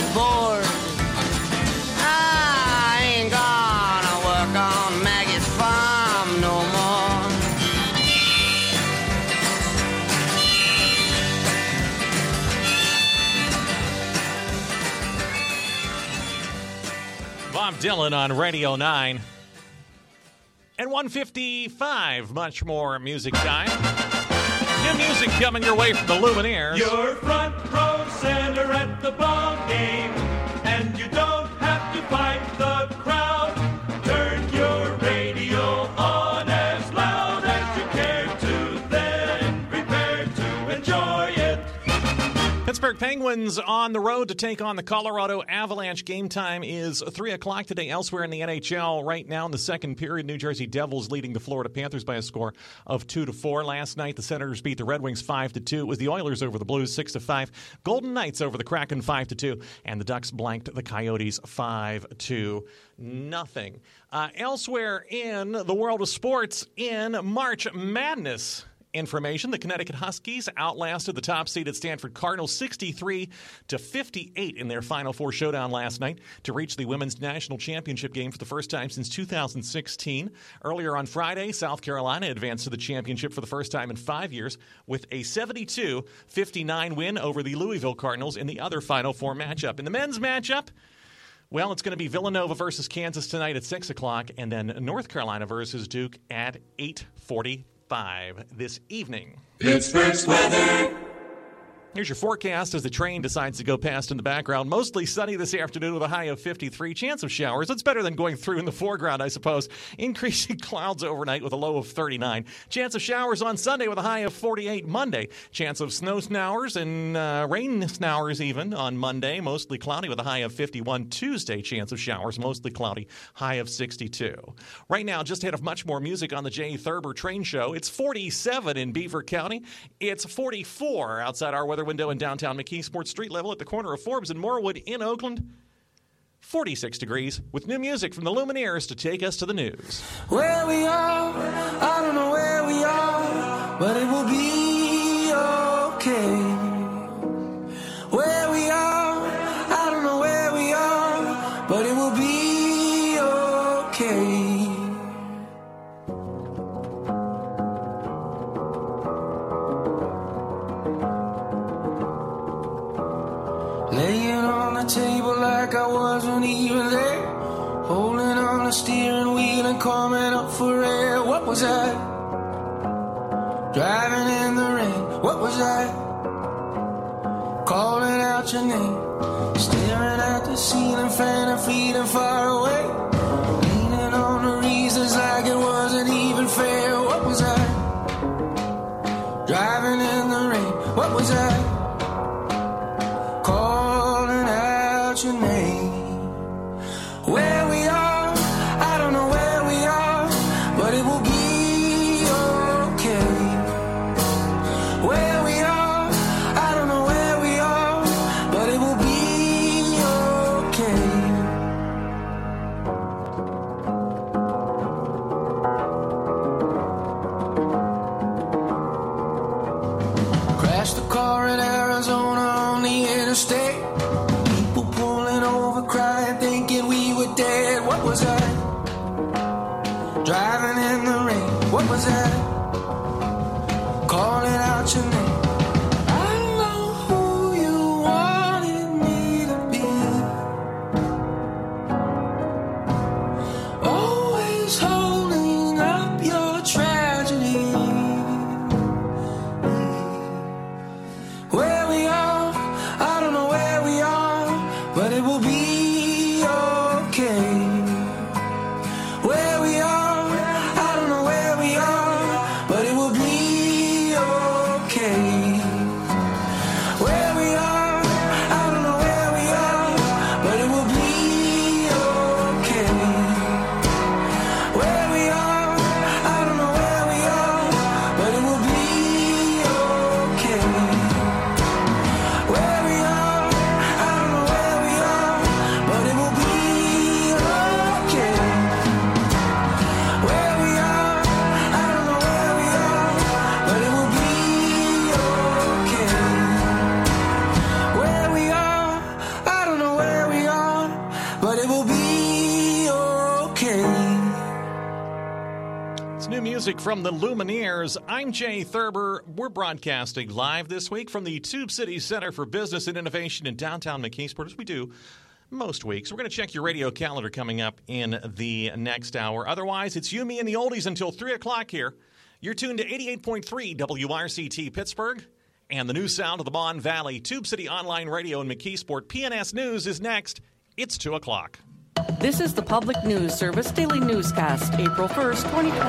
bored. I ain't gonna work on Maggie's farm no more. Bob Dylan on Radio 9. And 1:55, much more music time. New music coming your way from the Lumineers. You're front row center at the ball game, and you don't have to fight the crowd. Turn your radio on as loud as you care to, then prepare to enjoy it. Pittsburgh Penguins on the road to take on the Colorado Avalanche. Game time is 3 o'clock today. Elsewhere in the NHL, right now in the second period, New Jersey Devils leading the Florida Panthers by a score of 2-4. Last night, the Senators beat the Red Wings 5-2. It was the Oilers over the Blues 6-5. Golden Knights over the Kraken 5-2. And the Ducks blanked the Coyotes 5-0. Elsewhere in the world of sports, in March Madness information, the Connecticut Huskies outlasted the top-seeded Stanford Cardinals 63-58 in their Final Four showdown last night to reach the women's national championship game for the first time since 2016. Earlier on Friday, South Carolina advanced to the championship for the first time in 5 years with a 72-59 win over the Louisville Cardinals in the other Final Four matchup. In the men's matchup, well, it's going to be Villanova versus Kansas tonight at 6 o'clock, and then North Carolina versus Duke at 8:45 this evening. Pittsburgh's weather. Here's your forecast as the train decides to go past in the background. Mostly sunny this afternoon with a high of 53. Chance of showers. It's better than going through in the foreground, I suppose. Increasing clouds overnight with a low of 39. Chance of showers on Sunday with a high of 48 Monday. Chance of snow showers and rain showers even on Monday. Mostly cloudy with a high of 51. Tuesday, chance of showers. Mostly cloudy. High of 62. Right now, just ahead of much more music on the Jay Thurber Train Show. It's 47 in Beaver County. It's 44 outside our weather window in downtown McKeesport, street level at the corner of Forbes and Morewood in Oakland. 46 degrees with new music from the Lumineers to take us to the news. Where we are, I don't know where we are, but it will be okay. Where we are, I don't know where we are, but it will be okay. Laying on the table like I wasn't even there, holding on the steering wheel and coming up for air. What was I? Driving in the rain. What was I? Calling out your name, staring at the ceiling fan and feeling far away, leaning on the reasons like it wasn't even fair. What was I? Driving in the rain. What was I? Calling out your name. Where we are, I don't know where we are, but it will be okay. Where we are, I don't know where we are, but it will be okay. Crashed the car in Arizona on the interstate. People pulling over, crying, thinking we were dead. What was I? Driving in the rain. What was I? Calling out your name. I know who you wanted me to be. Always holding up your tragedy. Where we are, I don't know where we are, but it will be okay. Where we are, I don't know where we are, It's new music from the Lumineers. I'm Jay Thurber. We're broadcasting live this week from the Tube City Center for Business and Innovation in downtown McKeesport, as we do most weeks. We're going to check your radio calendar coming up in the next hour. Otherwise, it's you, me, and the oldies until 3 o'clock here. You're tuned to 88.3 WRCT Pittsburgh and the new sound of the Mon Valley. Tube City Online Radio in McKeesport. PNS News is next. It's 2 o'clock. This is the Public News Service Daily Newscast, April 1st,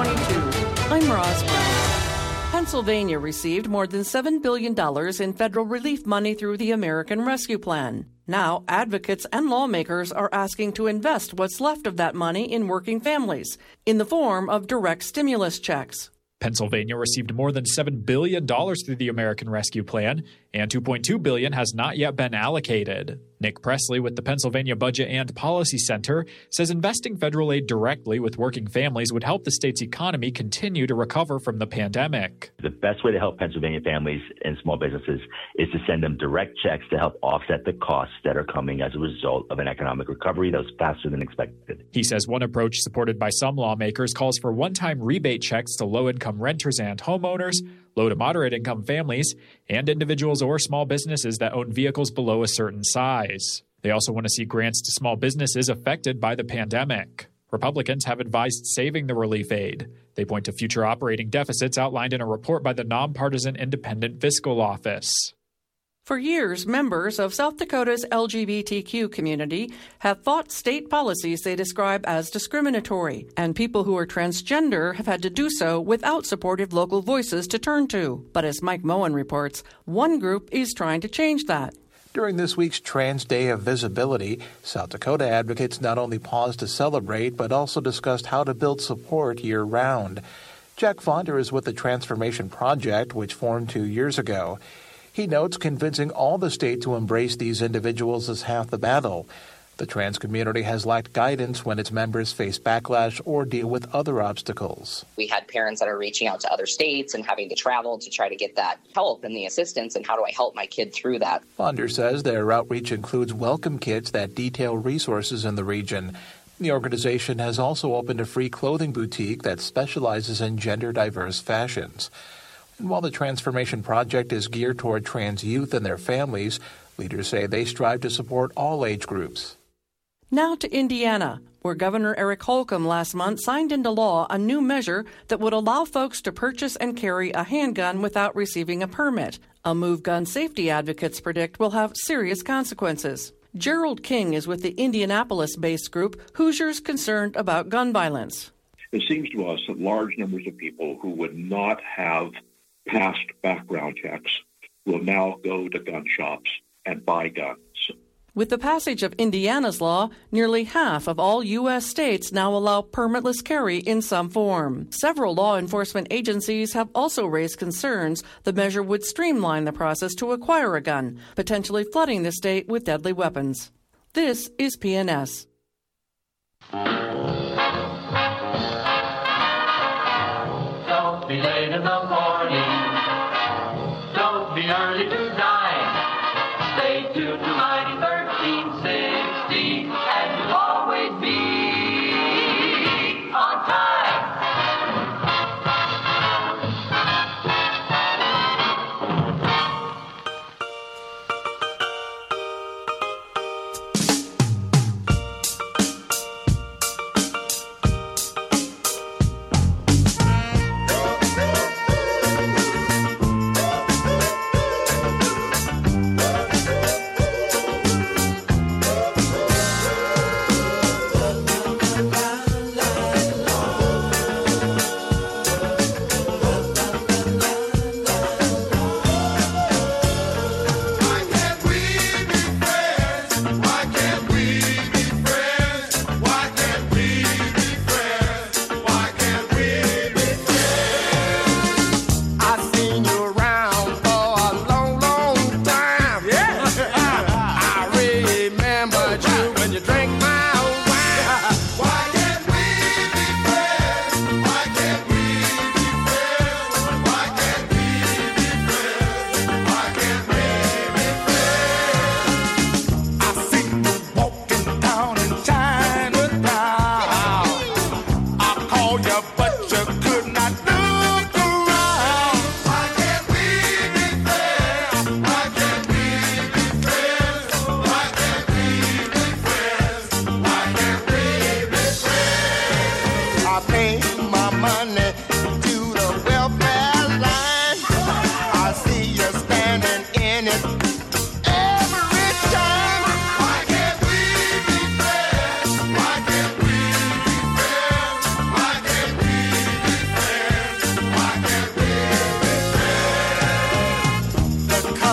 2022. I'm Roz Brown. Pennsylvania received more than $7 billion in federal relief money through the American Rescue Plan. Now, advocates and lawmakers are asking to invest what's left of that money in working families in the form of direct stimulus checks. Pennsylvania received more than $7 billion through the American Rescue Plan, and $2.2 billion has not yet been allocated. Nick Presley with the Pennsylvania Budget and Policy Center says investing federal aid directly with working families would help the state's economy continue to recover from the pandemic. The best way to help Pennsylvania families and small businesses is to send them direct checks to help offset the costs that are coming as a result of an economic recovery that was faster than expected. He says one approach supported by some lawmakers calls for one-time rebate checks to low-income renters and homeowners, low to moderate income families, and individuals or small businesses that own vehicles below a certain size. They also want to see grants to small businesses affected by the pandemic. Republicans have advised saving the relief aid. They point to future operating deficits outlined in a report by the nonpartisan Independent Fiscal Office. For years, members of South Dakota's LGBTQ community have fought state policies they describe as discriminatory, and people who are transgender have had to do so without supportive local voices to turn to. But as Mike Moen reports, one group is trying to change that. During this week's Trans Day of Visibility, South Dakota advocates not only paused to celebrate, but also discussed how to build support year-round. Jack Fonder is with the Transformation Project, which formed 2 years ago. He notes convincing all the state to embrace these individuals is half the battle. The trans community has lacked guidance when its members face backlash or deal with other obstacles. We had parents that are reaching out to other states and having to travel to try to get that help and the assistance, and how do I help my kid through that? Fonder says their outreach includes welcome kits that detail resources in the region. The organization has also opened a free clothing boutique that specializes in gender-diverse fashions. And while the Transformation Project is geared toward trans youth and their families, leaders say they strive to support all age groups. Now to Indiana, where Governor Eric Holcomb last month signed into law a new measure that would allow folks to purchase and carry a handgun without receiving a permit, a move gun safety advocates predict will have serious consequences. Gerald King is with the Indianapolis-based group Hoosiers Concerned About Gun Violence. It seems to us that large numbers of people who would not have passed background checks will now go to gun shops and buy guns. With the passage of Indiana's law, nearly half of all U.S. states now allow permitless carry in some form. Several law enforcement agencies have also raised concerns the measure would streamline the process to acquire a gun, potentially flooding the state with deadly weapons. This is PNS. Don't be late in the morning. Don't be early to dine. Stay tuned to Mighty 1360, and you'll always be on time.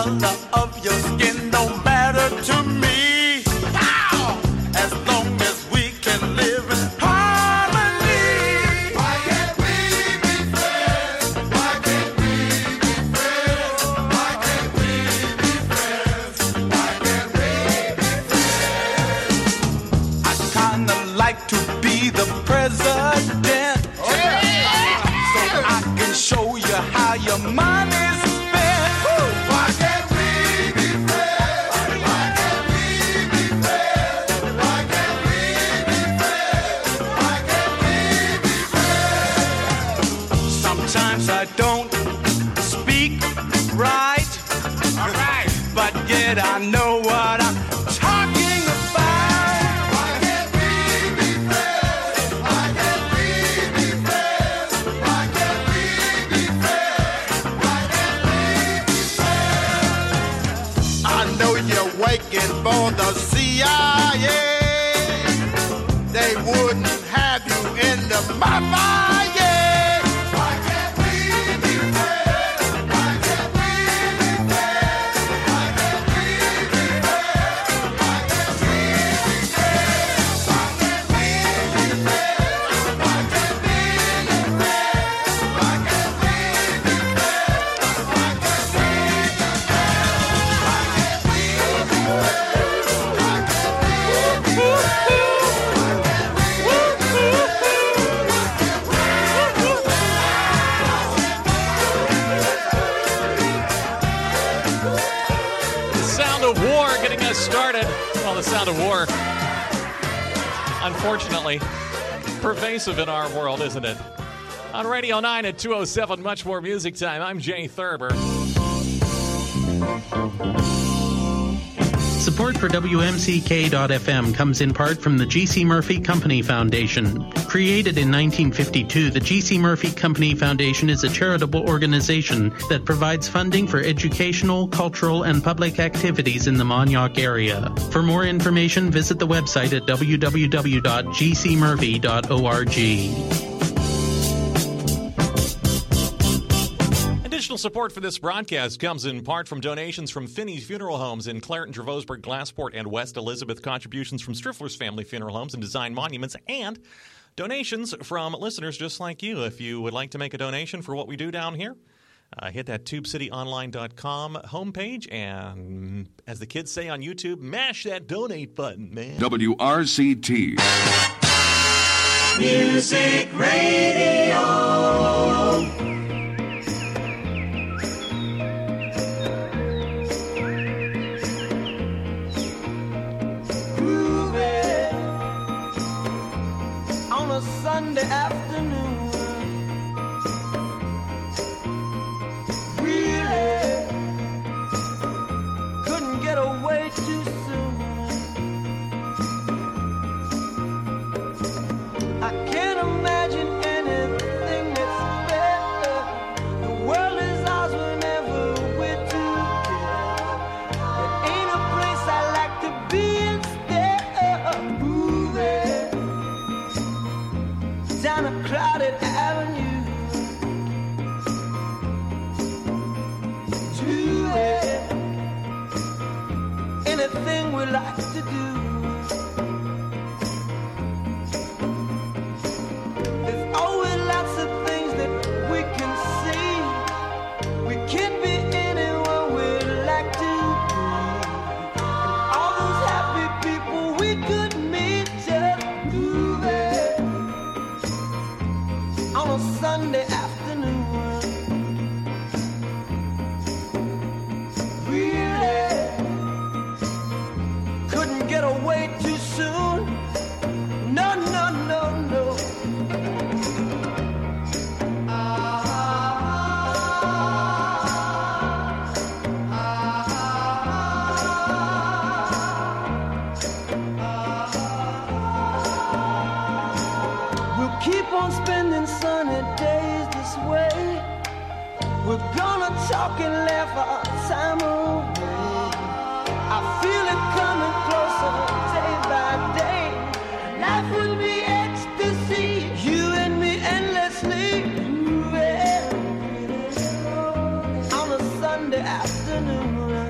color of your skin don't matter to me. How? As long as we can live in harmony. Why can't we be friends? Why can't we be friends? Why can't we be friends? Why can't we be friends? I kinda like to be the president. So I can show you how your money's spent. Why can't we be friends? Why can't we be friends? Why can't we be friends? Why can't we be friends? Sometimes I don't speak right. All right. But yet I know what I'm talking about. Why can't we be friends? Why can't we be friends? Why can't we be friends? Why can't we be friends? I know you're waiting for the CIA. They wouldn't have you in the mafia. Why can't we be friends? Why can't we be friends? Why can't we be friends? Why can't we be friends? Why can't we be friends? Why can't we be friends? Why can't we be friends? Why can't we be The Sound of War getting us started. Well, the Sound of War, unfortunately, pervasive in our world, isn't it? On Radio 9 at 2:07, much more music time. I'm Jay Thurber. Support for WMCK.FM comes in part from the G.C. Murphy Company Foundation. Created in 1952, the G.C. Murphy Company Foundation is a charitable organization that provides funding for educational, cultural, and public activities in the Montauk area. For more information, visit the website at www.gcmurphy.org. Additional support for this broadcast comes in part from donations from Finney's Funeral Homes in Clareton, Dravosburg, Glassport, and West Elizabeth, contributions from Striffler's Family Funeral Homes and Design Monuments, and donations from listeners just like you. If you would like to make a donation for what we do down here, hit that TubeCityOnline.com homepage, and as the kids say on YouTube, mash that donate button, man. WRCT. Music Radio. On a Sunday afternoon, really couldn't get away too soon. I can't imagine anything that's better. The world is ours whenever we're together. There ain't a place I like to be instead of moving down a crowded avenue to anything we like to do. There's always lots of things that we can see. We can be anyone we like to be. And all those happy people we could meet just moving on a Sunday afternoon. Really couldn't get away too soon. No, no, no, no. We'll keep on spending sunny days this way. We're gonna talk and laugh our time away. I feel it coming closer day by day. Life will be ecstasy, you and me endlessly moving on a Sunday afternoon.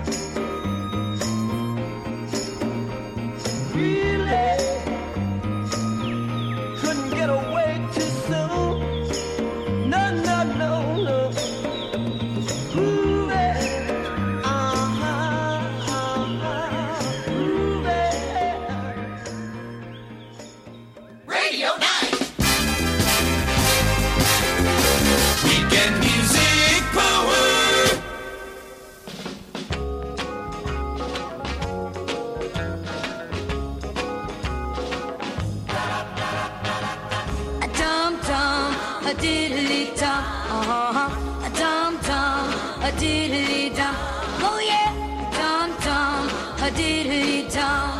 diddly-dum. Oh yeah, dum-dum, a diddly-dum.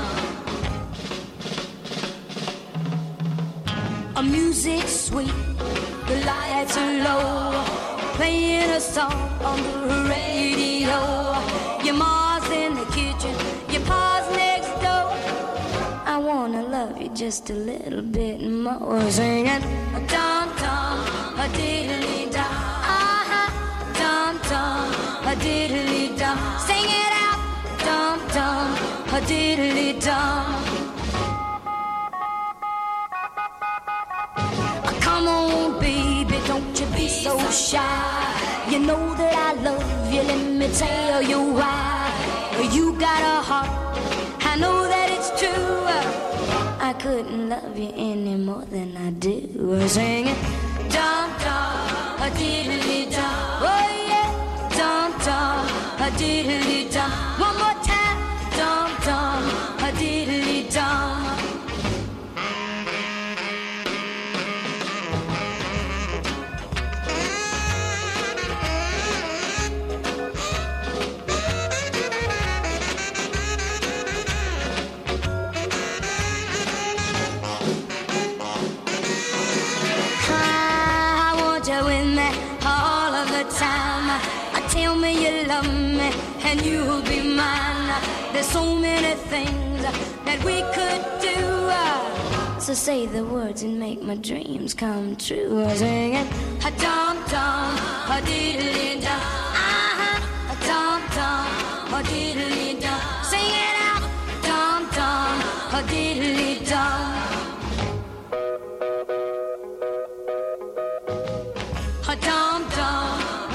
A music sweet, the lights are low, playing a song on the radio. Your ma's in the kitchen, your pa's next door. I wanna love you just a little bit more. Singing a dum-dum, a diddly-dum. Dum-dum, a diddly-dum. Sing it out, dum-dum, a diddly-dum. Come on, baby, don't you be so shy. You know that I love you, let me tell you why. You got a heart, I know that it's true. I couldn't love you any more than I do. Sing it, dum-dum, a diddly-dum. Oh yeah, dum-dum, a diddly-dum. One more time, dum-dum, a diddly-dum. Time. Tell me you love me and you'll be mine. There's so many things that we could do. So say the words and make my dreams come true. Sing it, a dum-dum, a diddly-dum. A dum-dum, a diddly-dum. Sing it out, dum-dum, a diddly-dum. A dum-dum.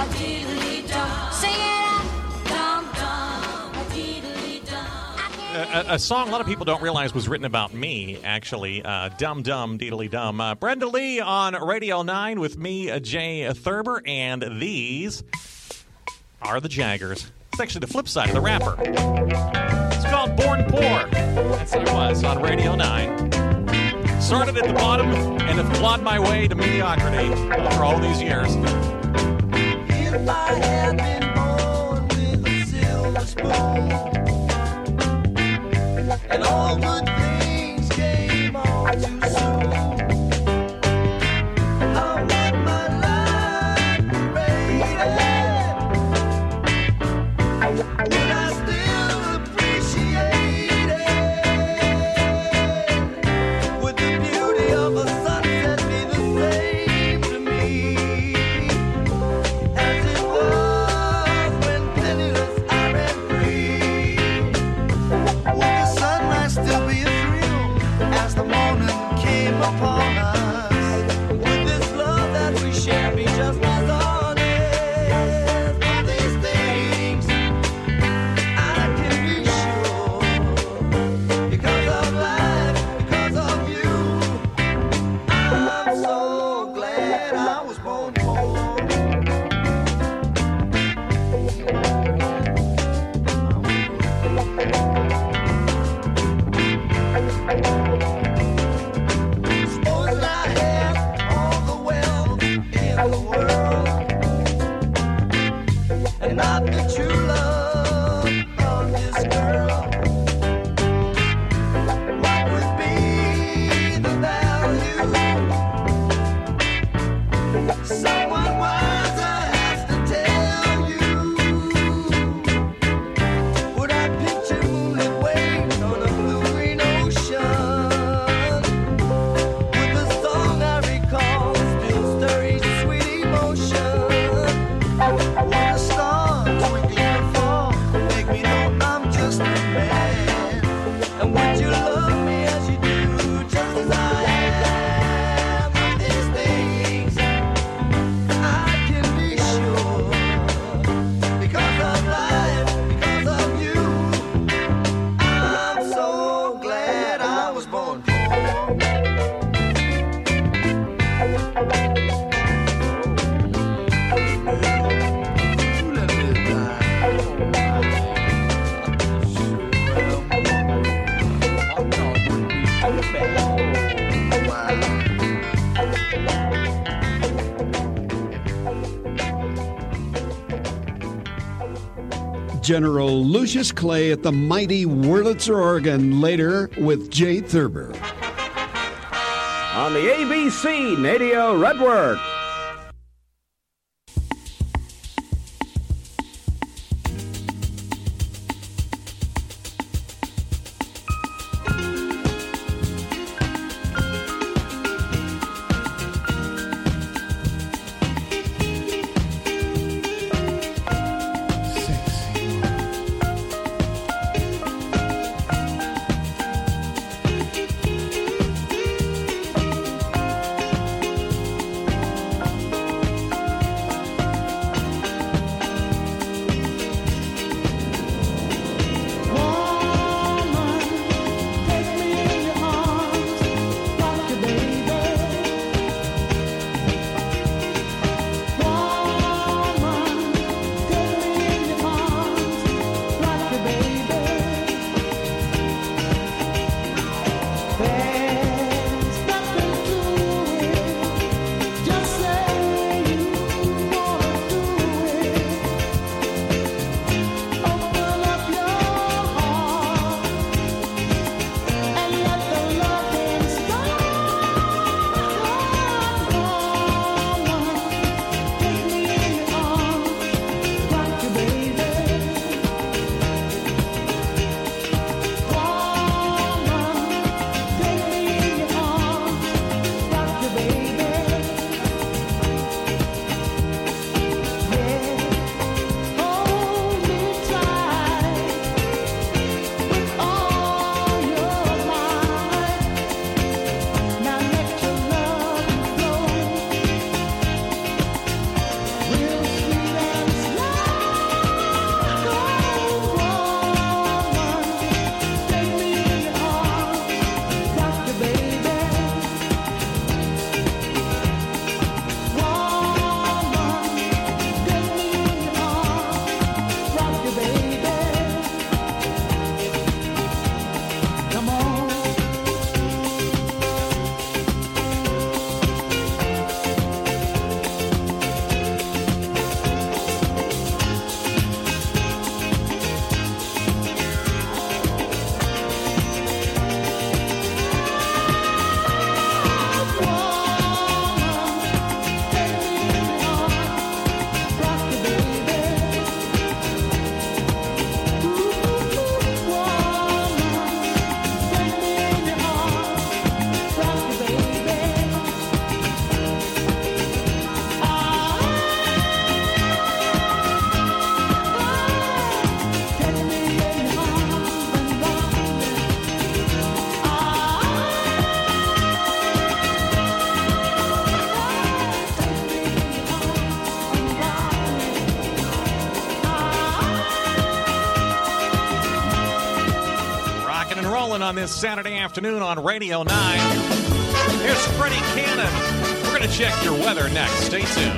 A song a lot of people don't realize was written about me, actually. Dum Dum Deedly Dum. Brenda Lee on Radio 9 with me, Jay Thurber, and these are the Jaggers. It's actually the flip side of the rapper. It's called Born Poor. That's what it was on Radio 9. Started at the bottom and have clawed my way to mediocrity for all these years. If I had been born with a silver spoon and all good things came on too soon, how would my life be rated? Would I still appreciate it? Would the beauty of a sunset be the same to me as it was when penniless I ran free? Would the sunrise still be a thrill as the morning came upon us? Would this love that we share be just as honest? All these things I can be sure, because of life, because of you. I'm so glad I was born poor. Suppose I had all the wealth in the world and not the true love of this girl. What would be the value? Someone wiser has to tell you. Would I picture moonlit waves on a blue green ocean? Would the song I recall still stir each sweet emotion? Would a star twinkling General Lucius Clay at the mighty Wurlitzer organ, later with Jay Thurber. On the ABC Nadio Network. On this Saturday afternoon on Radio 9. Here's Freddie Cannon. We're going to check your weather next. Stay tuned.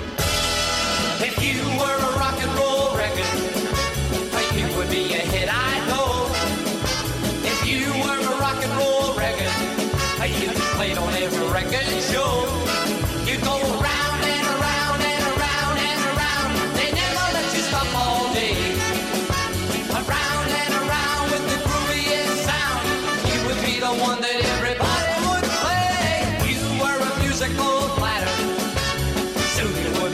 If you were a rock and roll record, you would be a hit, I know. If you were a rock and roll record, you'd be played on every record show. You go round and around and around and around. They never let you stop all day. Around and around with the grooviest sound. You would be the one that everybody would play. You were a musical platter. Soon you would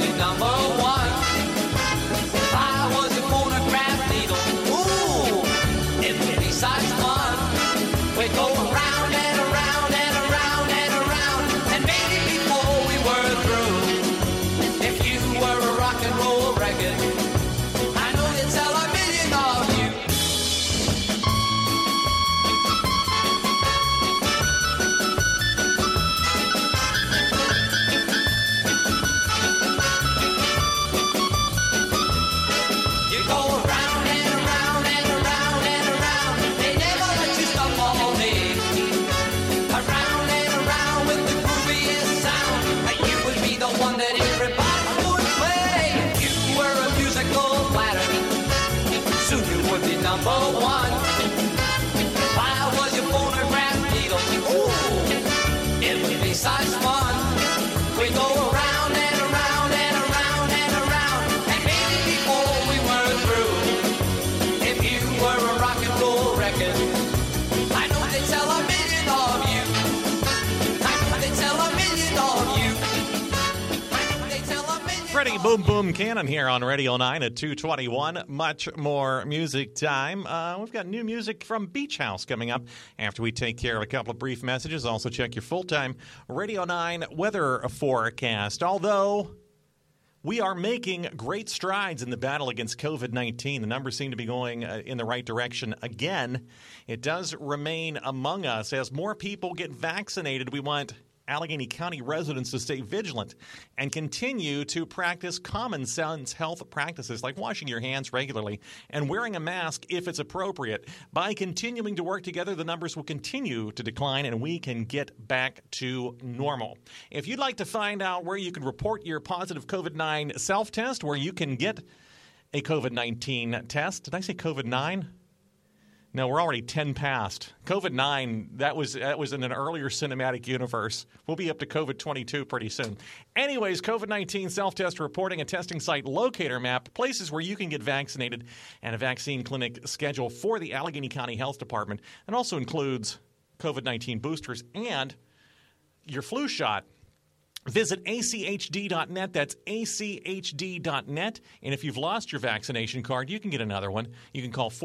Boom Boom Cannon here on Radio 9 at 2:21. Much more music time. We've got new music from Beach House coming up after we take care of a couple of brief messages. Also check your full-time Radio 9 weather forecast. Although we are making great strides in the battle against COVID-19. The numbers seem to be going in the right direction again. It does remain among us. As more people get vaccinated, we want Allegheny County residents to stay vigilant and continue to practice common sense health practices like washing your hands regularly and wearing a mask if it's appropriate. By continuing to work together, the numbers will continue to decline and we can get back to normal. If you'd like to find out where you can report your positive COVID-19 self-test, where you can get a COVID-19 test, did I say COVID-9? No, we're already 10 past. COVID-9, that was in an earlier cinematic universe. We'll be up to COVID-22 pretty soon. Anyways, COVID-19 self-test reporting, a testing site locator map, places where you can get vaccinated, and a vaccine clinic schedule for the Allegheny County Health Department. And also includes COVID-19 boosters and your flu shot. Visit achd.net. That's achd.net. And if you've lost your vaccination card, you can get another one. You can call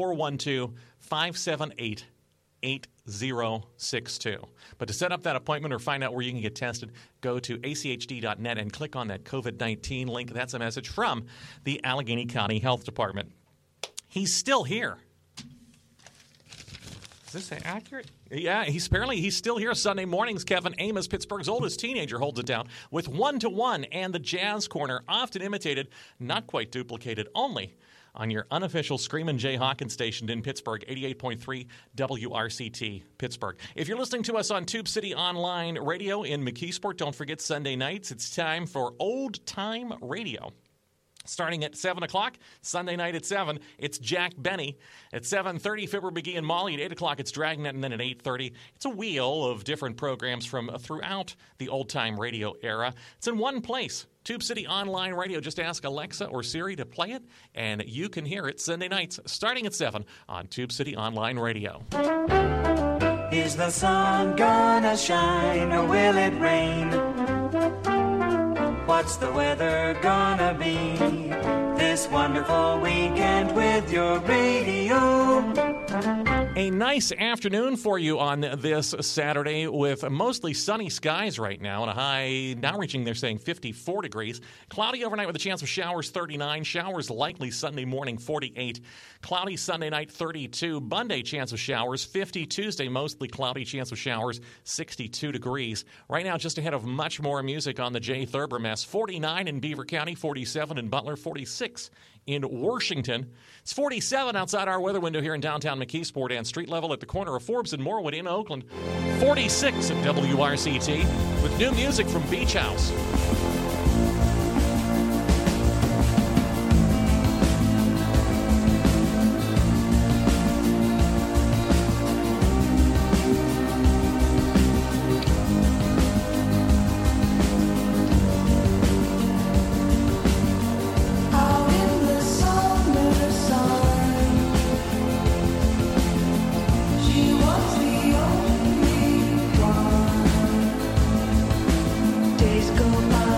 412-578-8062. But to set up that appointment or find out where you can get tested, go to achd.net and click on that COVID-19 link. That's a message from the Allegheny County Health Department. He's still here. Is this accurate? Yeah, he's still here Sunday mornings. Kevin Amos, Pittsburgh's oldest teenager, holds it down with 1-to-1 and the Jazz Corner, often imitated, not quite duplicated, only on your unofficial Screamin' Jay Hawkins station in Pittsburgh, 88.3 WRCT Pittsburgh. If you're listening to us on Tube City Online Radio in McKeesport, don't forget Sunday nights. It's time for Old Time Radio. Starting at 7 o'clock, Sunday night at 7, it's Jack Benny. At 7:30, Fibber McGee and Molly. At 8 o'clock, it's Dragnet. And then at 8:30, it's a wheel of different programs from throughout the old-time radio era. It's in one place, Tube City Online Radio. Just ask Alexa or Siri to play it, and you can hear it Sunday nights starting at 7 on Tube City Online Radio. Is the sun gonna shine or will it rain? What's the weather gonna be this wonderful weekend with your radio? A nice afternoon for you on this Saturday with mostly sunny skies right now and a high now reaching, they're saying, 54 degrees. Cloudy overnight with a chance of showers, 39. Showers likely Sunday morning, 48. Cloudy Sunday night, 32. Monday, chance of showers, 50. Tuesday, mostly cloudy, chance of showers, 62 degrees. Right now, just ahead of much more music on the Jay Thurber Mess. 49 in Beaver County, 47 in Butler, 46 in Washington. It's 47 outside our weather window here in downtown McKeesport and street level at the corner of Forbes and Morwood in Oakland. 46 at WRCT with new music from Beach House. Days go by.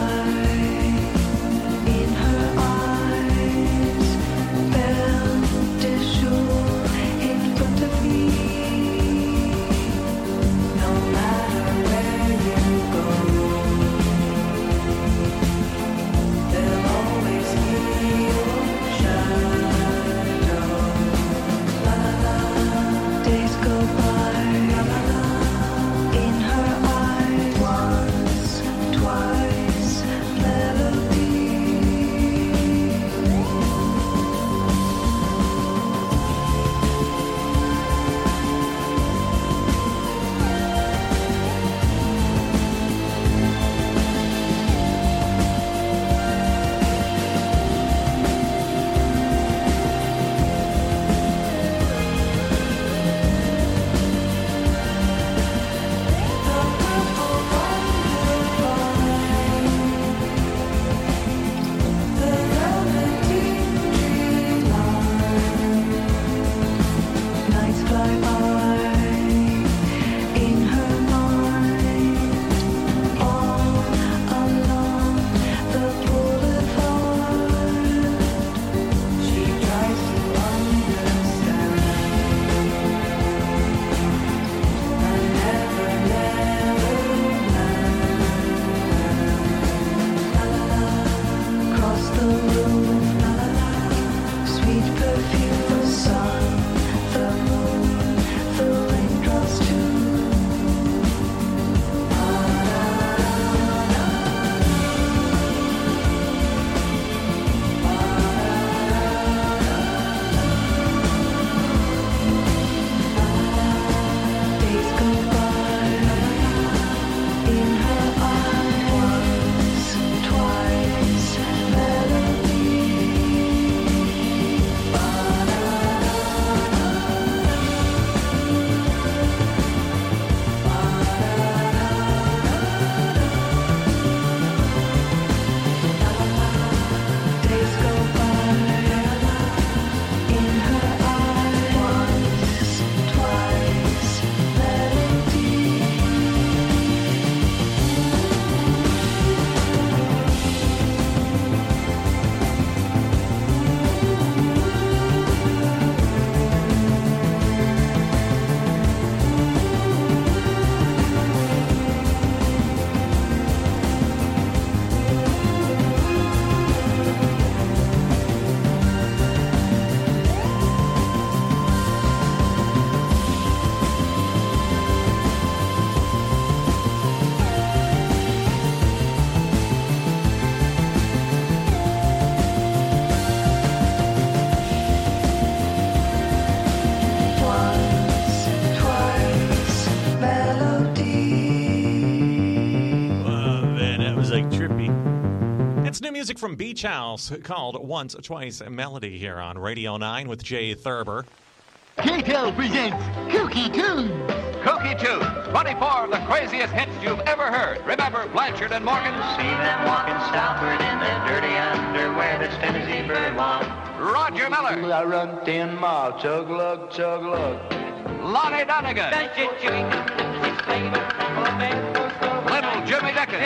music from Beach House called Once, Twice, Melody here on Radio 9 with Jay Thurber. K-Tel presents Kooky Tunes. Kooky Tunes, 24 of the craziest hits you've ever heard. Remember Blanchard and Morgan? See them walking southward in their dirty underwear. That's Tennessee Birdwalk. Roger Miller. I run 10 miles, chug-lug, chug-lug. Lonnie Donegan. Little Jimmy Dickens.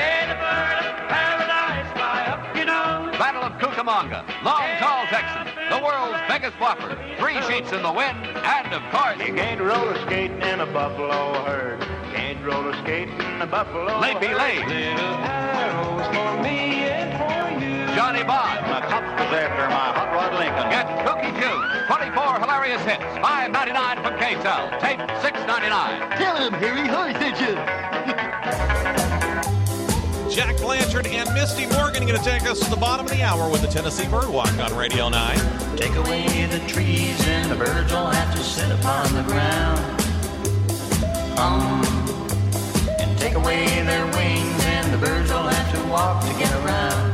Battle of Cucamonga. Long, tall Texan. The world's biggest whopper. 3 sheets in the wind. And, of course, You can't roller skate in a buffalo herd. Can't roller skate in a buffalo Leapy herd. Lee. Johnny Bond. My cup was after my hot rod Lincoln. Get Kooky Tunes. 24 hilarious hits. $5.99 from K-Tel. Tape $6.99. Tell him Harry Hoy sent you. Jack Blanchard and Misty Morgan going to take us to the bottom of the hour with the Tennessee Birdwalk on Radio 9. Take away the trees and the birds will have to sit upon the ground. And take away their wings and the birds will have to walk to get around.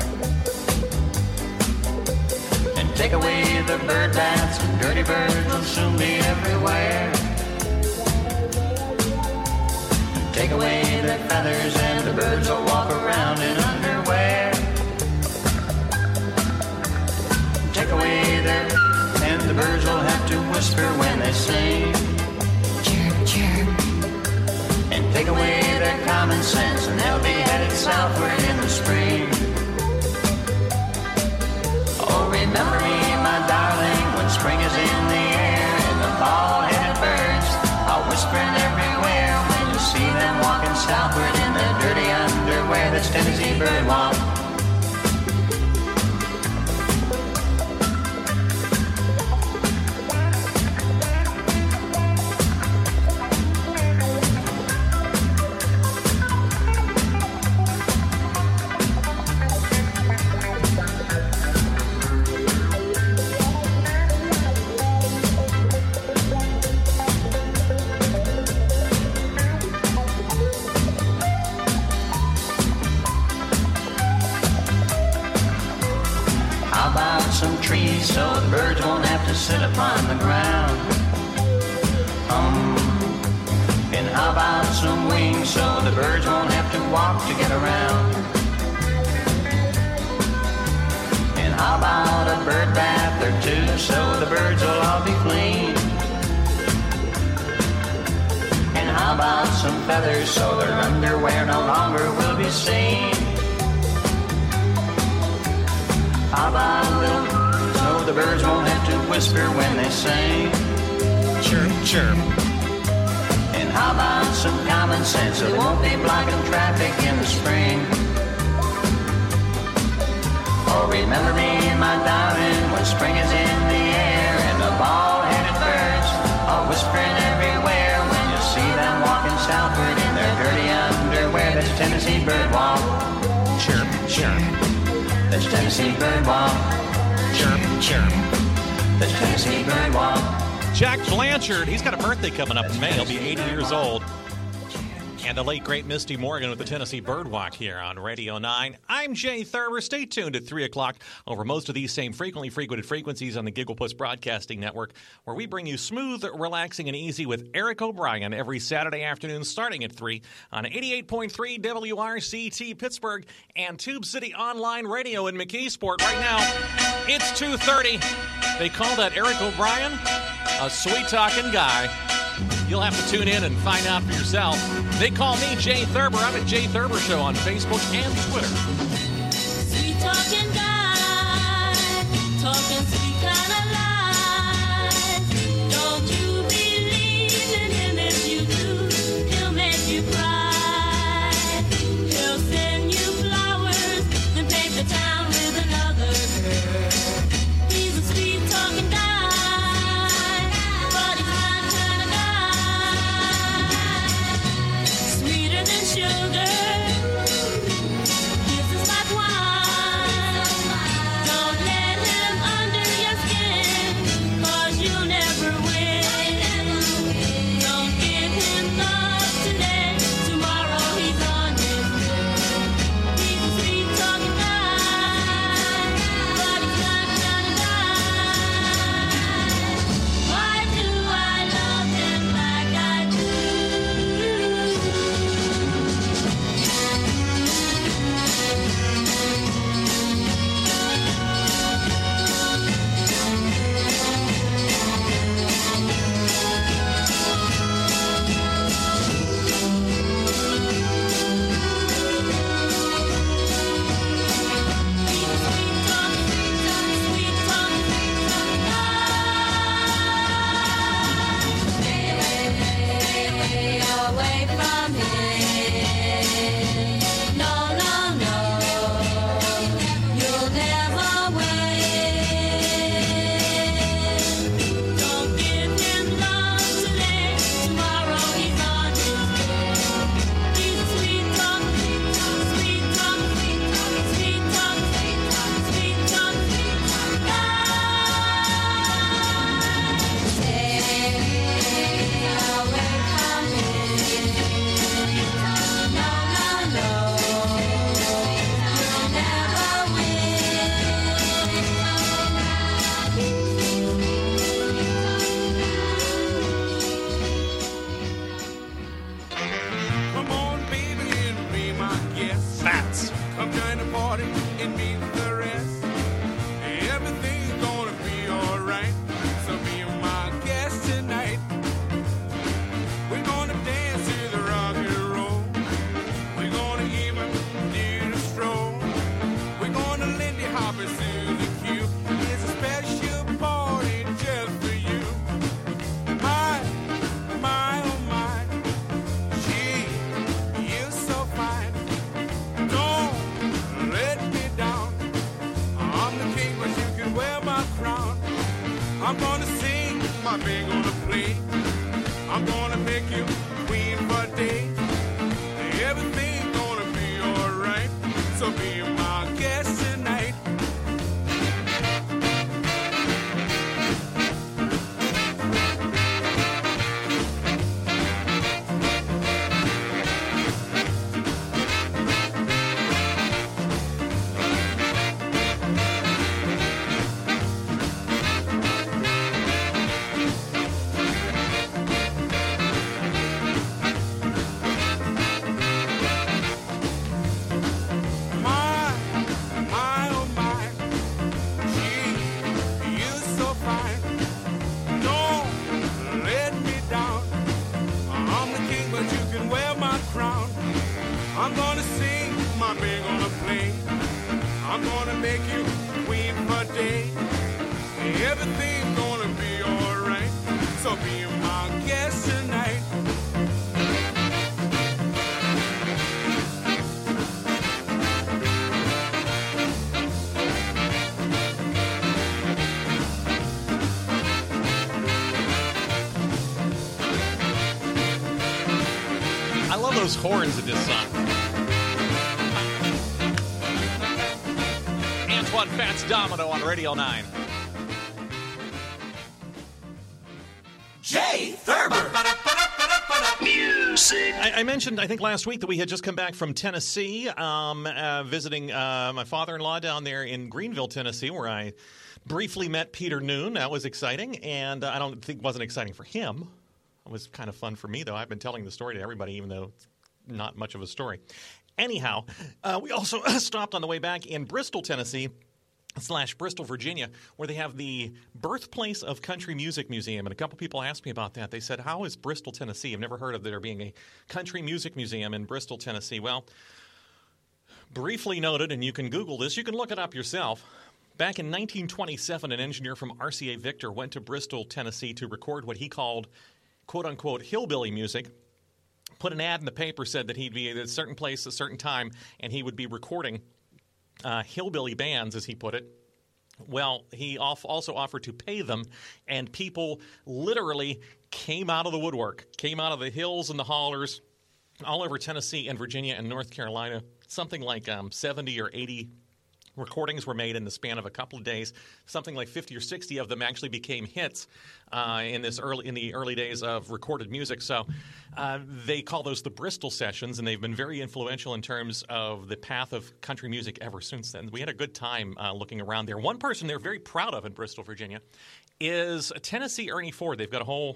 And take away the bird baths and dirty birds will soon be everywhere. Take away their feathers and the birds will walk around in underwear. Take away their and the birds will have to whisper when they sing. Chirp, chirp. And take away their common sense and they'll be headed southward in the spring. Oh, remember me, my darling, when spring is in the air and the bald-headed birds are whispering everywhere. See them walking southward in their dirty underwear. That's Tennessee Birdwalk. So the birds won't have to sit upon the ground. And how about some wings so the birds won't have to walk to get around? And how about a bird bath or two so the birds will all be clean? And how about some feathers so their underwear no longer will be seen? How about a little so the birds won't have to whisper when they sing? Chirp, chirp. And how about some common sense so they won't be blocking traffic in the spring? Oh, remember me, my darling, when spring is in the air and the bald-headed birds are whispering everywhere. When you see them walking southward in their dirty underwear, that's Tennessee Birdwalk. Chirp, chirp. That's Tennessee Birdwalk. Chirp, chirp. That's Tennessee Birdwalk. Jack Blanchard, he's got a birthday coming up in May. He'll be 80 years old. And the late, great Misty Morgan with the Tennessee Birdwalk here on Radio 9. I'm Jay Thurber. Stay tuned at 3 o'clock over most of these same frequently frequented frequencies on the Gigglepuss Broadcasting Network, where we bring you smooth, relaxing, and easy with Eric O'Brien every Saturday afternoon starting at 3 on 88.3 WRCT Pittsburgh and Tube City Online Radio in McKeesport. Right now, it's 2:30. They call that Eric O'Brien a sweet-talking guy. You'll have to tune in and find out for yourself. They call me Jay Thurber. I'm at Jay Thurber Show on Facebook and Twitter. Sweet talking guy, talking sweet kind of lies. Don't you believe in him? If you do, he'll make you cry. He'll send you flowers and paint the town with another girl. He's a sweet talking guy. Sugar, kisses my I'm gonna sing, my band gonna play. I'm gonna make you queen for a day. Everything gonna be alright. So be my guest tonight. I'm gonna sing, my band gonna play. I'm gonna make you queen for a day. Everything's gonna be alright. So be my guest tonight. I love those horns in this song. Antoine Fats Domino on Radio 9. Jay Thurber. Music. I mentioned, I think last week, that we had just come back from Tennessee, visiting my father-in-law down there in Greenville, Tennessee, where I briefly met Peter Noon. That was exciting, and I don't think it wasn't exciting for him. It was kind of fun for me, though. I've been telling the story to everybody, even though it's not much of a story. Anyhow, we also stopped on the way back in Bristol, Tennessee, / Bristol, Virginia, where they have the Birthplace of Country Music Museum. And a couple people asked me about that. They said, how is Bristol, Tennessee? I've never heard of there being a country music museum in Bristol, Tennessee. Well, briefly noted, and you can Google this, you can look it up yourself. Back in 1927, an engineer from RCA Victor went to Bristol, Tennessee to record what he called, quote-unquote, hillbilly music. Put an ad in the paper, said that he'd be at a certain place at a certain time, and he would be recording hillbilly bands, as he put it. Well, he also offered to pay them, and people literally came out of the woodwork, came out of the hills and the hollers all over Tennessee and Virginia and North Carolina. Something like 70 or 80 recordings were made in the span of a couple of days. Something like 50 or 60 of them actually became hits in the early days of recorded music. So they call those the Bristol Sessions, and they've been very influential in terms of the path of country music ever since then. We had a good time looking around there. One person they're very proud of in Bristol, Virginia, is Tennessee Ernie Ford. They've got a whole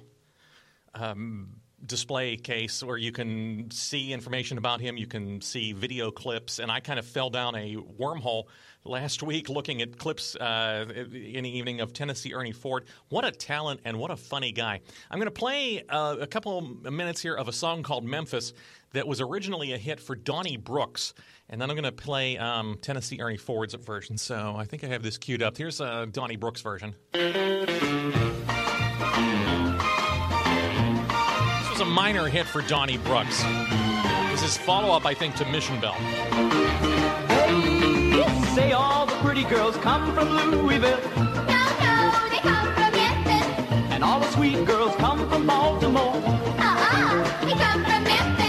display case where you can see information about him. You can see video clips, and I kind of fell down a wormhole last week looking at clips in the evening of Tennessee Ernie Ford. What a talent and what a funny guy. I'm going to play a couple of minutes here of a song called Memphis that was originally a hit for Donnie Brooks, and then I'm going to play Tennessee Ernie Ford's version. So I think I have this queued up. Here's Donnie Brooks' version. Was a minor hit for Donnie Brooks. It was his follow-up, I think, to Mission Bell. They say all the pretty girls come from Louisville. No, they come from Memphis. And all the sweet girls come from Baltimore. They come from Memphis.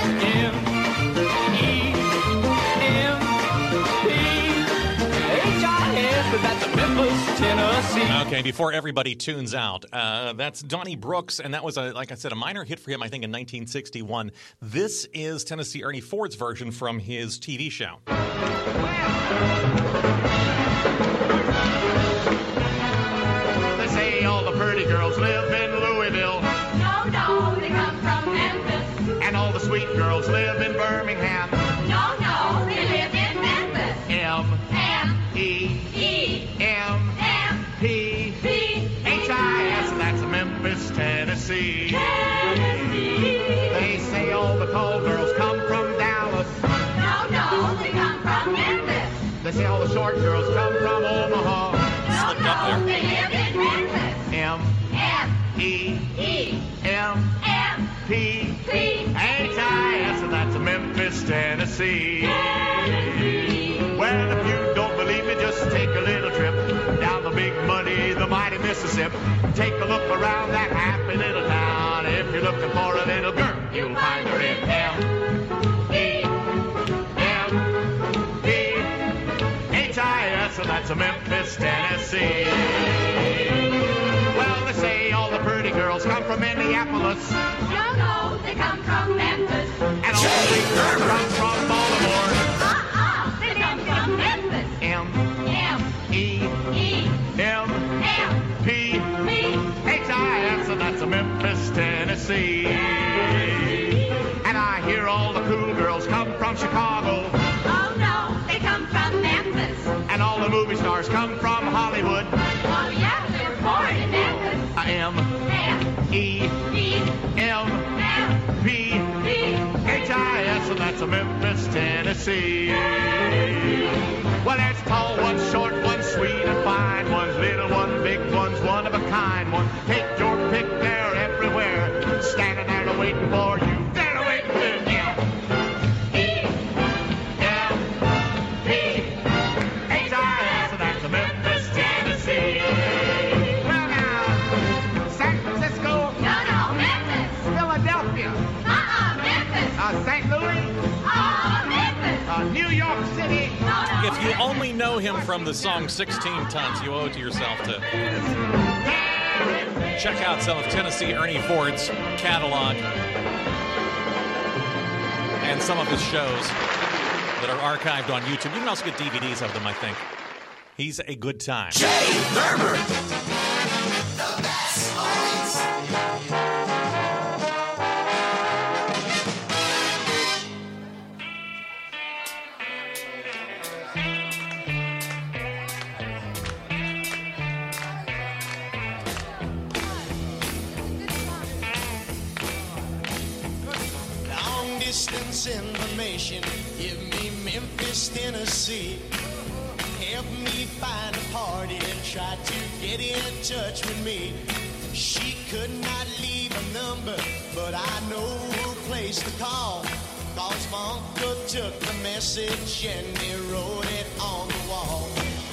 M-E-M-P-H-I-S, but that's a Memphis, Tennessee. Okay, before everybody tunes out, that's Donnie Brooks, and that was, like I said, a minor hit for him, I think, in 1961. This is Tennessee Ernie Ford's version from his TV show. They say all the pretty girls live in Louisville. No, they come from Memphis. And all the sweet girls live in Birmingham. No, they live in Memphis. M-E-M-P-H-I-S, that's Memphis, Tennessee. They say all the tall girls come from Dallas. No, they come from Memphis. They say all the short girls come from Omaha. Slipped up there. They live in Memphis. M-E-M-P-H-I-S, and that's Memphis, Tennessee. Well, if you don't believe me, just take a little trip down the big muddy, the the mighty Mississippi. Take a look around that happy little town. If you're looking for a little girl, you'll find her in M-E-M-E-H-I-S, and that's a Memphis, Tennessee. Well, they say all the pretty girls come from Minneapolis. No, they come from Memphis. And all the big girls come from Baltimore. They come from Memphis. M-E-M-P-H-I-S, and that's a Memphis, Tennessee. And I hear all the cool girls come from Chicago. Oh no, they come from Memphis. And all the movie stars come from Hollywood. Oh yeah, they were born in Memphis. M-E-M-P-H-I-S, and that's a Memphis, Tennessee. Well, there's tall ones, short ones, sweet and fine ones, little ones, big ones, one of a kind one. Take your pick, they're everywhere, standing there waiting for you. They're waiting for you. M-E-M-P-H-I-S, and that's a Memphis, Tennessee. Well now, San Francisco. No, Memphis. Philadelphia. Memphis. St. Louis. Memphis. New York City. If you only know him from the song 16 Tons, you owe it to yourself to check out some of Tennessee Ernie Ford's catalog and some of his shows that are archived on YouTube. You can also get DVDs of them, I think. He's a good time. Jay Thurber. The best always. Distance information, give me Memphis, Tennessee. Help me find a party and try to get in touch with me. She could not leave a number, but I know a place to call. Cause Funko took the message and he wrote it on the wall.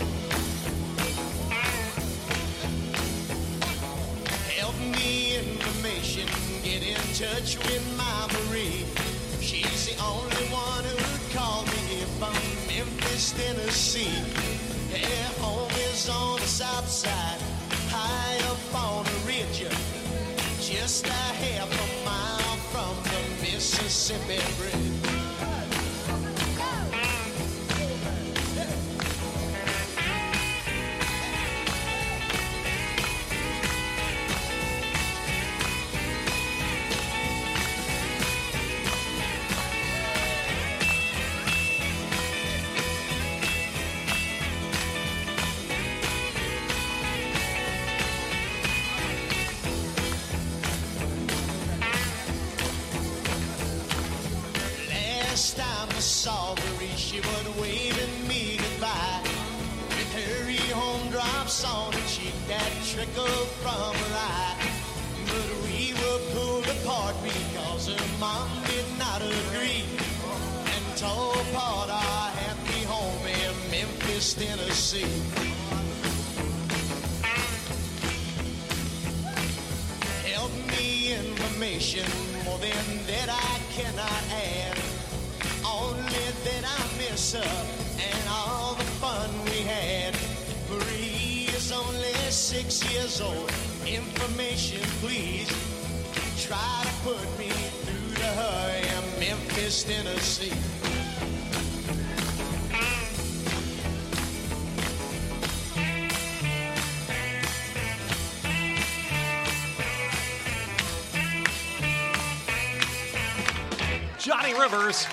Help me information, get in touch with my Marie. She's the only one who'd call me if I'm Memphis, Tennessee. Her home is on the south side, high up on a ridge, just a half a mile from the Mississippi Bridge. Last time I saw Marie, she was waving me goodbye. With her e-home drops on her cheek that trickled from her eye. But we were pulled apart because her mom did not agree and tore apart our happy home in Memphis, Tennessee. Help me information, more than that I cannot add. Only that I miss her and all the fun we had. Marie is only 6 years old. Information, please. Try to put me through to her in Memphis, Tennessee. Johnny Rivers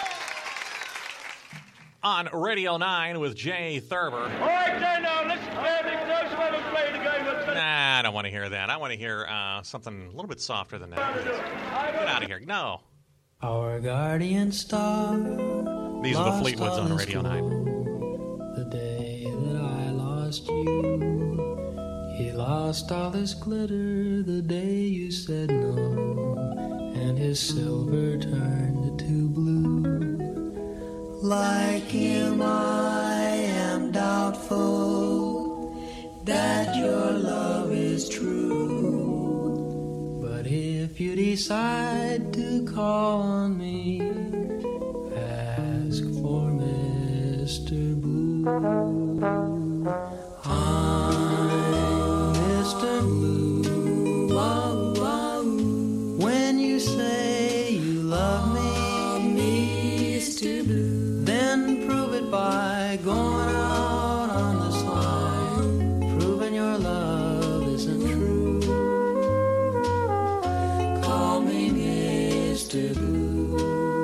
on Radio 9 with Jay Thurber. All right, Jay, now listen very close when we play the game. Nah, I don't want to hear that. I want to hear something a little bit softer than that. Get out of here. No. Our guardian star. These are the Fleetwoods on Radio 9. The day that I lost you, he lost all his glitter the day you said no, and his silver turned to blue. Like him, I am doubtful that your is true. But if you decide to call on me, ask for Mr. Blue. I'm Mr. Blue. Whoa, whoa. When you say you love me, Mr. Blue, then prove it by going out on this line, proving your love isn't true. Call me Mr. Blue.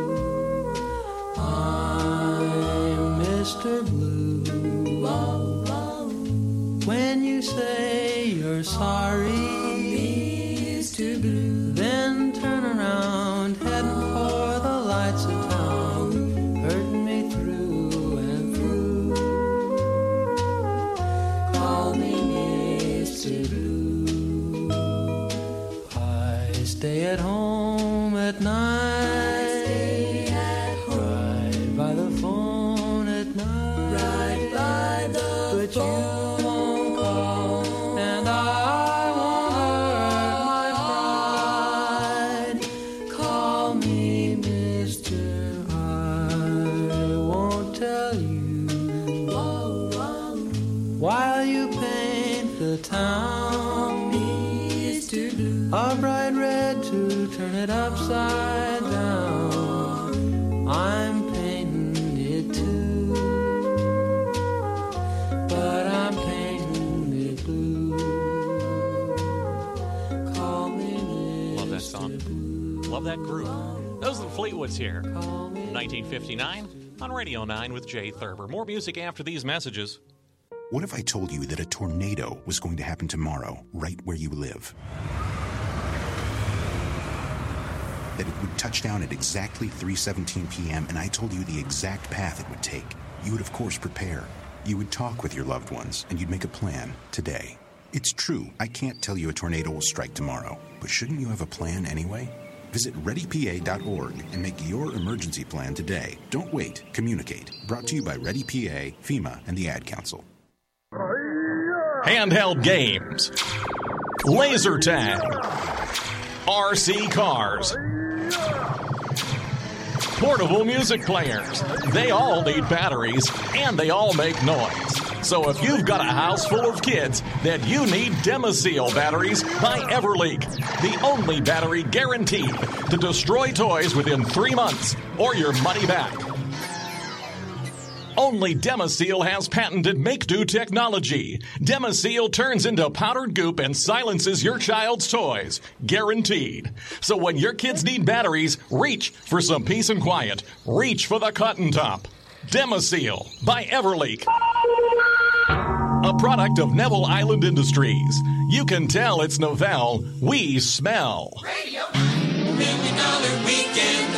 I'm Mr. Blue. Whoa, whoa. When you say you're sorry, Mr. Blue, then turn around, heading for the lights of town, hurting me through and through. Call me Mr. Blue. I stay at home at night, right by the phone at night, right by the but phone. You won't call, and I won't hurt my pride. Call me Mr. I won't tell you while you paint the town, Mr. Blue, a bright red to turn it upside down. I'm painting it too, but I'm painting it blue. Call me Love that song. Love that group. Those are the Fleetwoods here. 1959 on Radio 9 with Jay Thurber. More music after these messages. What if I told you that a tornado was going to happen tomorrow, right where you live? That it would touch down at exactly 3:17 p.m., and I told you the exact path it would take. You would, of course, prepare. You would talk with your loved ones, and you'd make a plan today. It's true, I can't tell you a tornado will strike tomorrow, but shouldn't you have a plan anyway? Visit ReadyPA.org and make your emergency plan today. Don't wait. Communicate. Brought to you by ReadyPA, FEMA, and the Ad Council. Handheld games, laser tag, RC cars, portable music players. They all need batteries, and they all make noise. So if you've got a house full of kids, then you need Demaseal batteries by Everleak. The only battery guaranteed to destroy toys within 3 months or your money back. Only Demaseal has patented make-do technology. Demaseal turns into powdered goop and silences your child's toys. Guaranteed. So when your kids need batteries, reach for some peace and quiet. Reach for the cotton top. Demaseal by Everleak. A product of Neville Island Industries. You can tell it's Novell. We smell. Radio $1 million weekend.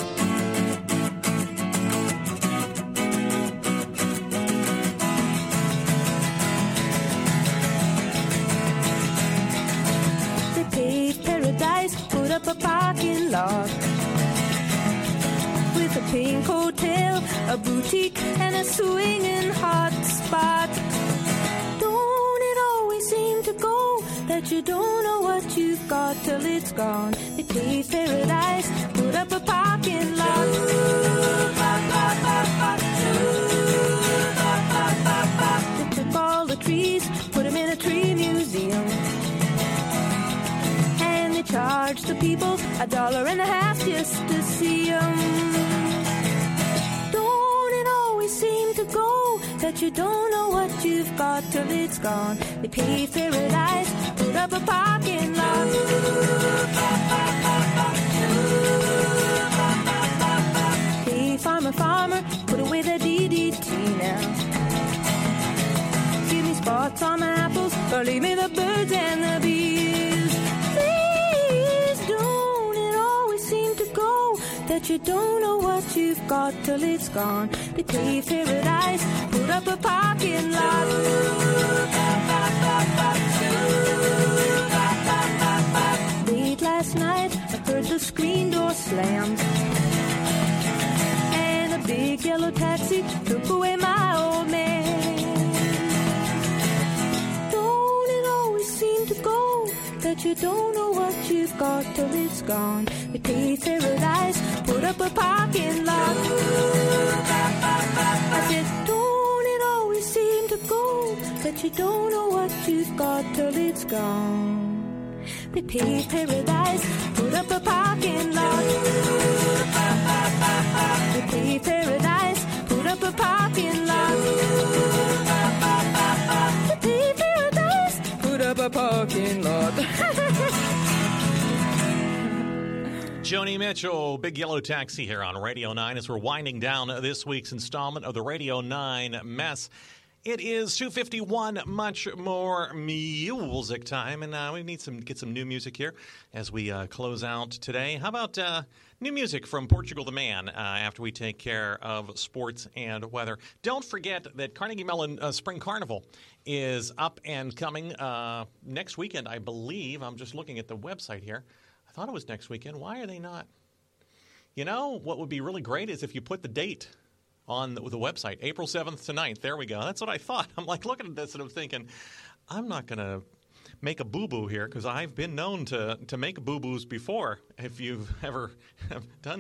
Paradise, put up a parking lot with a pink hotel, a boutique, and a swinging hot spot. Don't it always seem to go that you don't know what you've got till it's gone? They paved paradise, put up a parking lot. They took all the trees, put them in a tree museum. Charge the people $1.50 just to see 'em. Don't it always seem to go that you don't know what you've got till it's gone? They paved paradise, put up a parking lot. Hey, farmer, farmer, put away the DDT now. Give me spots on the apples, or leave me the birds and the bees. That you don't know what you've got till it's gone. They paved paradise, put up a parking lot. Late last night, I heard the screen door slam, and a big yellow taxi took away my old man. Don't it always seem to don't know what you've got till it's gone. They paved paradise, put up a parking lot. I said, don't it always seem to go that you don't know what you've got till it's gone. They paved paradise, put up a parking lot. They paved paradise, put up a parking lot. They paved paradise, put up a parking lot. Joni Mitchell, Big Yellow Taxi here on Radio 9 as we're winding down this week's installment of the Radio 9 Mess. It is 2:51, much more music time, and we need get some new music here as we close out today. How about new music from Portugal the Man after we take care of sports and weather? Don't forget that Carnegie Mellon Spring Carnival is up and coming next weekend, I believe. I'm just looking at the website here. I thought it was next weekend. Why are they not? You know, what would be really great is if you put the date on the website, April 7th to 9th. There we go. That's what I thought. I'm like looking at this and I'm thinking, I'm not going to make a boo-boo here because I've been known to make boo-boos before. If you've ever done.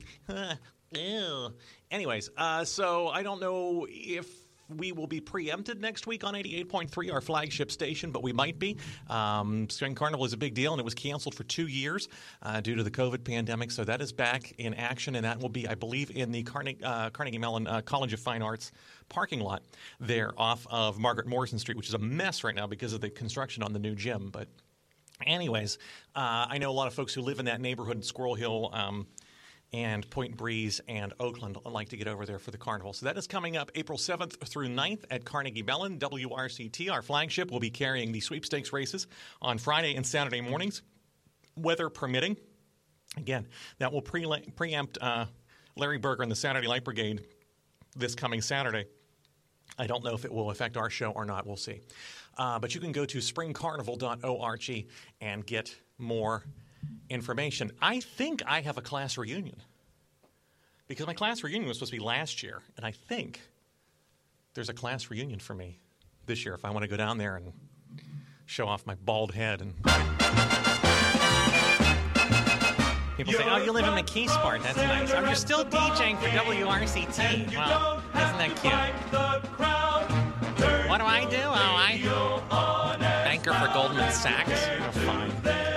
Anyways, so I don't know if we will be preempted next week on 88.3, our flagship station, but we might be. Spring Carnival is a big deal, and it was canceled for 2 years due to the COVID pandemic. So that is back in action, and that will be, I believe, in the Carnegie Mellon College of Fine Arts parking lot there off of Margaret Morrison Street, which is a mess right now because of the construction on the new gym. But anyways, I know a lot of folks who live in that neighborhood in Squirrel Hill and Point Breeze and Oakland like to get over there for the carnival. So that is coming up April 7th through 9th at Carnegie Mellon. WRCT, our flagship, will be carrying the sweepstakes races on Friday and Saturday mornings, weather permitting. Again, that will preempt Larry Berger and the Saturday Light Brigade this coming Saturday. I don't know if it will affect our show or not. We'll see. But you can go to springcarnival.org and get more information. I think I have a class reunion because my class reunion was supposed to be last year, and I think there's a class reunion for me this year if I want to go down there and show off my bald head. And people say, "Oh, you live in McKeesport. That's nice." You're still DJing for WRCT. Wow, isn't that cute? What do I do? Oh, I banker for Goldman Sachs. Oh, fine.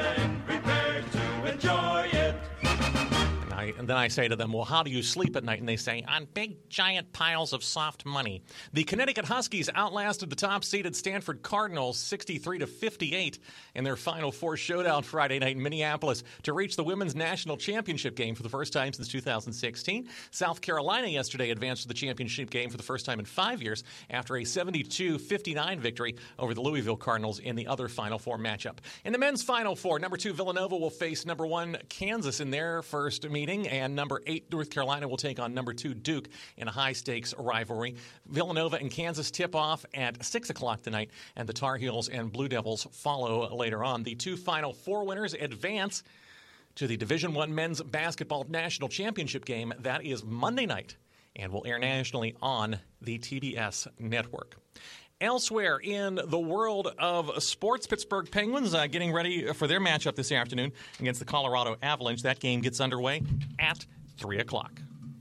And then I say to them, well, how do you sleep at night? And they say, on big, giant piles of soft money. The Connecticut Huskies outlasted the top-seeded Stanford Cardinals 63-58 in their Final Four showdown Friday night in Minneapolis to reach the Women's National Championship game for the first time since 2016. South Carolina yesterday advanced to the championship game for the first time in 5 years after a 72-59 victory over the Louisville Cardinals in the other Final Four matchup. In the men's Final Four, number 2 Villanova will face number 1 Kansas in their first meeting, and number 8 North Carolina will take on number 2 Duke in a high-stakes rivalry. Villanova and Kansas tip off at 6 o'clock tonight, and the Tar Heels and Blue Devils follow later on. The 2 Final Four winners advance to the Division I Men's Basketball National Championship game. That is Monday night and will air nationally on the TBS network. Elsewhere in the world of sports, Pittsburgh Penguins getting ready for their matchup this afternoon against the Colorado Avalanche. That game gets underway at 3 o'clock.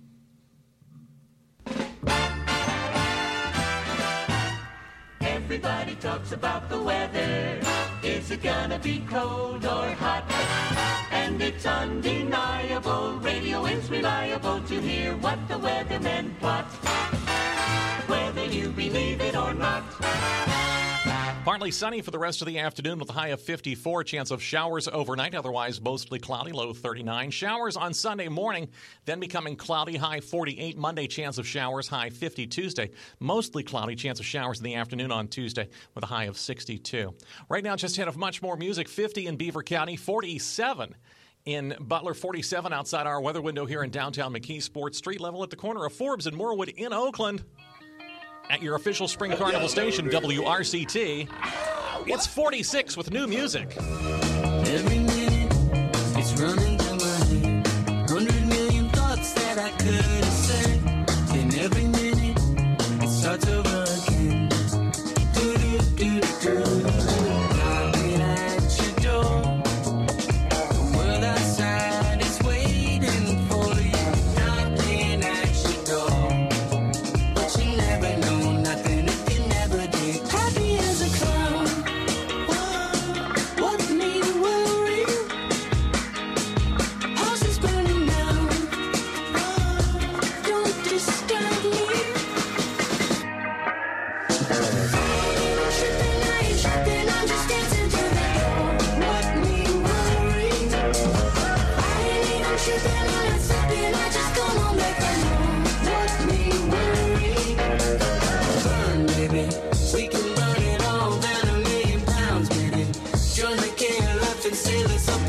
Everybody talks about the weather. Is it gonna be cold or hot? And it's undeniable. Radio is reliable to hear what the weathermen plot. Whether you believe it or not. Partly sunny for the rest of the afternoon with a high of 54. Chance of showers overnight, otherwise mostly cloudy, low 39. Showers on Sunday morning, then becoming cloudy, high 48. Monday, chance of showers, high 50. Tuesday, mostly cloudy, chance of showers in the afternoon on Tuesday with a high of 62. Right now, just ahead of much more music, 50 in Beaver County, 47 in Butler, 47 outside our weather window here in downtown McKeesport, street level at the corner of Forbes and Moorwood in Oakland. At your official Spring Carnival station, WRCT, it's 46 with new music. Every minute, it's running through my head. 100 million thoughts that I could have said. And every minute, it starts over again. Knocking at your door.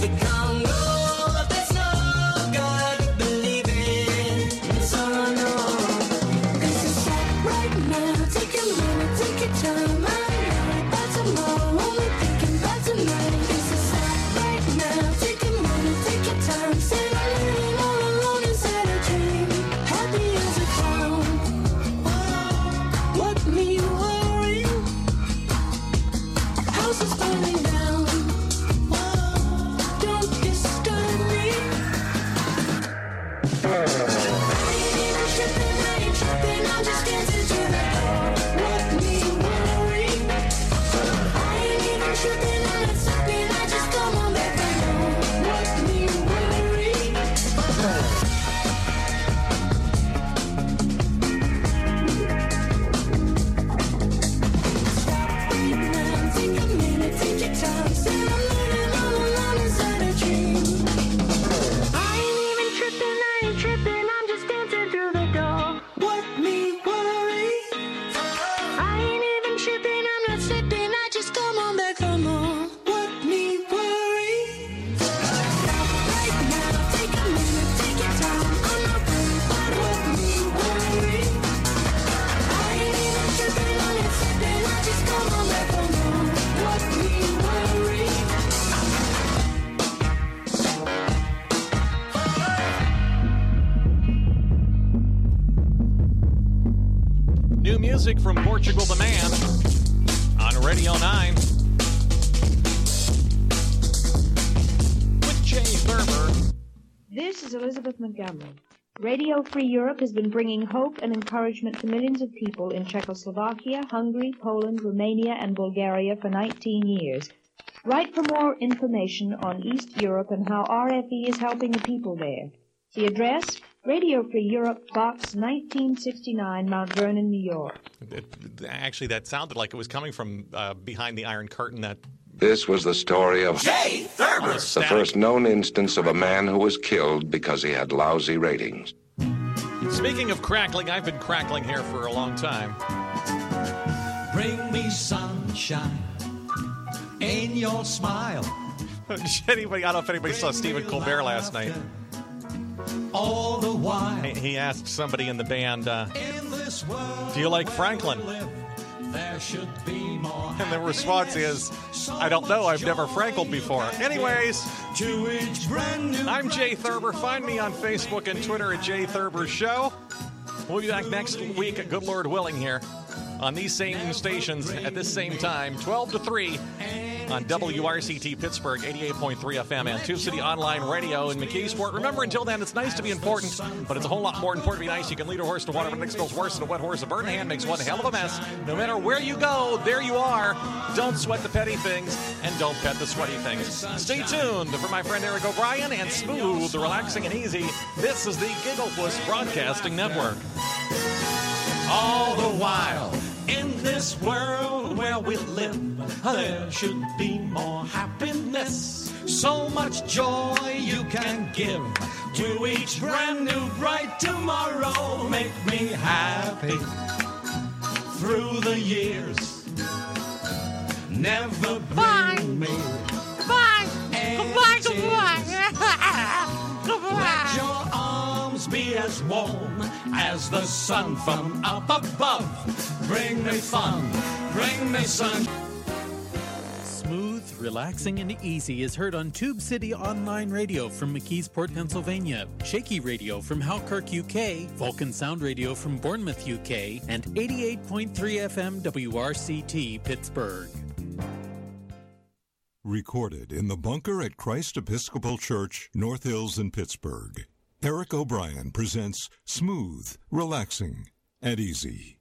the Congo, but there's no God believing. So no, this is sad right now. Take a minute, take your time. I'm not about tomorrow, only thinking about tonight. This is sad right now. Take a minute, take your time. Say I'm living all alone inside a dream. Happy as a clown. What me worry? House is burning down. Don't disturb me. I ain't tripping, I ain't tripping. I'm just dancing to the door. What me worry? I ain't even tripping, I'm not slipping. I just come on back home. What me worry? Take a minute, take your time. Say I'm living all alone inside a dream. I ain't even tripping, I ain't tripping. I'm just dancing through the door. What me worry? I ain't even tripping, I'm not slipping. I just come on back home. What me worry? Right now, take a minute, take your time. I'm not worried about what me worry. I ain't even tripping, I'm not slipping. I just come on back home. What me worry? New music from Portugal the Man on Radio 9 with Jay Thurber. This is Elizabeth Montgomery. Radio Free Europe has been bringing hope and encouragement to millions of people in Czechoslovakia, Hungary, Poland, Romania, and Bulgaria for 19 years. Write for more information on East Europe and how RFE is helping the people there. The address, Radio Free Europe, Box 1969, Mount Vernon, New York. Actually, that sounded like it was coming from behind the Iron Curtain. That This was the story of Jay Thurber, the first known instance of a man who was killed because he had lousy ratings. Speaking of crackling, I've been crackling here for a long time. Bring me sunshine in your smile. I don't know if anybody saw Stephen Colbert last night. All the while. He asked somebody in the band, In this world do you like Franklin? there should be more. And the response is, I don't know, I've never Frankled before. Anyways, To each brand new I'm Jay Thurber. Find me on Facebook and Twitter at Jay Thurber Show. We'll be back next week, good Lord willing, here on these same stations at this same time, 12 to 3 on WRCT Pittsburgh, 88.3 FM, and Tube City Online Radio in McKeesport. Remember, until then, it's nice to be important, but it's a whole lot more important to be nice. You can lead a horse to water, but it smells worse than a wet horse. A burnt hand makes one hell of a mess. No matter where you go, there you are. Don't sweat the petty things, and don't pet the sweaty things. Stay tuned for my friend Eric O'Brien and Smooth, relaxing and easy. This is the Gigglepuss Broadcasting Network. All the while, in this world where we live, there should be more happiness. So much joy you can give to each brand new bright tomorrow. Make me happy through the years. Never bring me let your arms be as warm as the sun from up above. Bring me fun, bring me sun. Smooth, relaxing, and easy is heard on Tube City Online Radio from McKeesport, Pennsylvania, Shaky Radio from Halkirk, UK, Vulcan Sound Radio from Bournemouth, UK, and 88.3 FM WRCT Pittsburgh. Recorded in the bunker at Christ Episcopal Church, North Hills in Pittsburgh. Eric O'Brien presents Smooth, Relaxing, and Easy.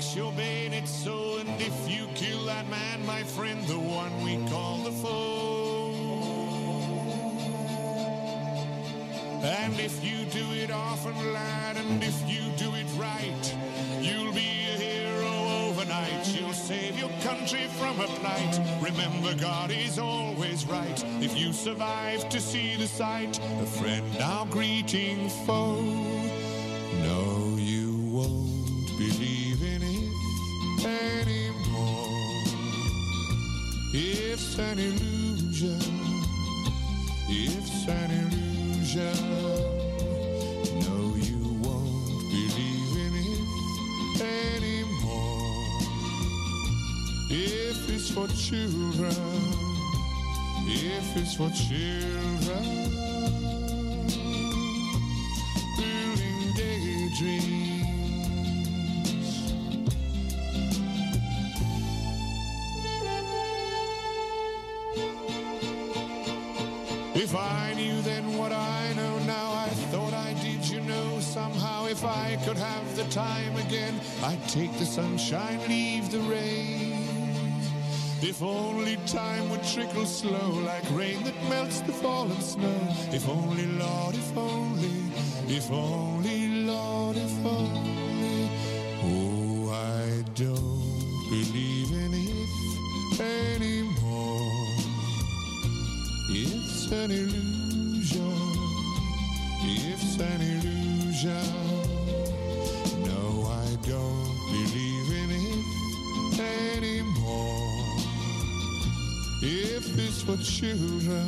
place your bayonet so, and if you kill that man, my friend, the one we call the foe, and if you do it often, lad, and if you do it right, you'll be a hero overnight. You'll save your country from a plight. Remember, God is always right. If you survive to see the sight, a friend now greeting foe. No, you won't believe in it anymore. It's an illusion. It's an illusion. No, you won't believe in it anymore. If it's for children, if it's for children, building daydreams. If I knew then what I know now, I thought I did, you know, somehow. If I could have the time again, I'd take the sunshine, leave the rain. If only time would trickle slow, like rain that melts the fallen snow. If only, Lord, if only, Lord, if only. Oh, I don't believe in it anymore. It's an illusion. It's an illusion. No, I don't believe in it anymore. If it's for children.